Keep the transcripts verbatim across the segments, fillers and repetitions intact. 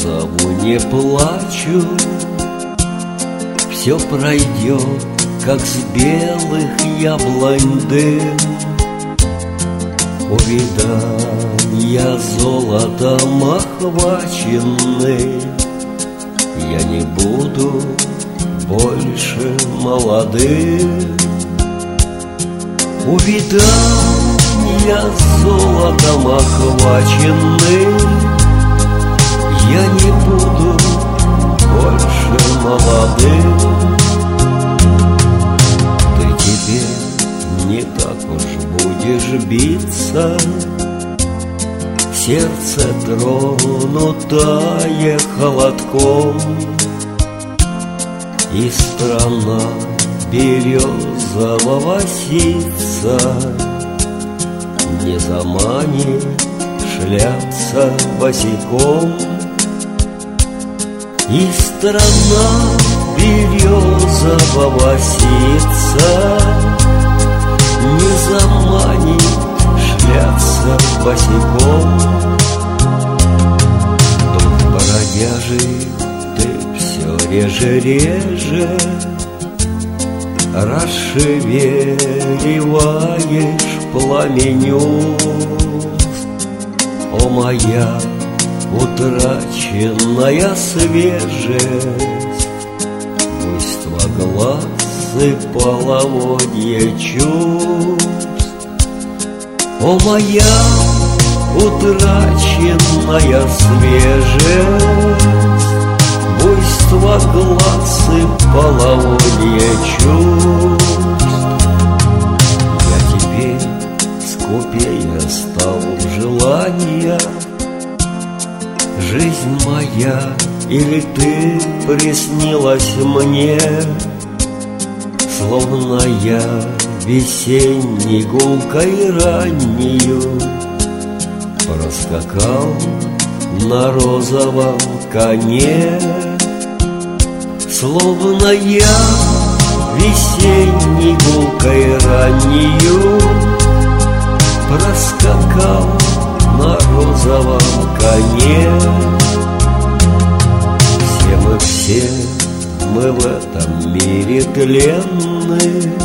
позову, не плачу. Все пройдет, как с белых яблонь дым. Увидания золотом охваченный, я не буду больше молодым. Увидания золотом охваченный, я не буду больше молодым. Ты теперь не так уж будешь биться, сердце тронутое холодком, и страна березового ситца не заманит шляться босиком. И страна березового ситца не заманит шляться босиком. Тут бродяжий ты все реже-реже расшевеливаешь пламеню. О, моя утраченная свежесть, буйство глаз и половодье чувств. О, моя утраченная свежесть, буйство глаз и половодье чувств. Я теперь скупее стал в желаниях. Жизнь моя, или ты приснилась мне, словно я весенней гулкой раннею проскакал на розовом коне. Словно я весенней гулкой раннею проскакал на розовом коне. Все мы, все мы в этом мире тленны,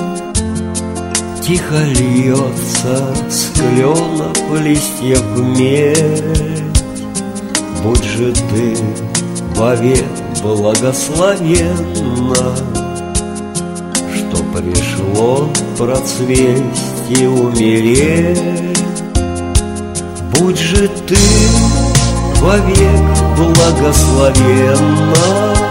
тихо льется с кленов листьев медь. Будь же ты вовек благословенна, что пришло процвесть и умереть. Будь же ты вовек благословенна,